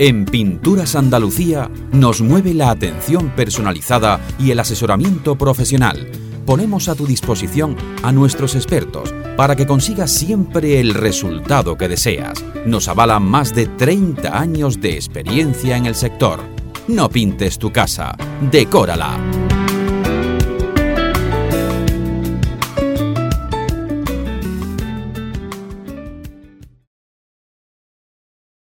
En Pinturas Andalucía nos mueve la atención personalizada y el asesoramiento profesional. Ponemos a tu disposición a nuestros expertos para que consigas siempre el resultado que deseas. Nos avalan más de 30 años de experiencia en el sector. No pintes tu casa, decórala.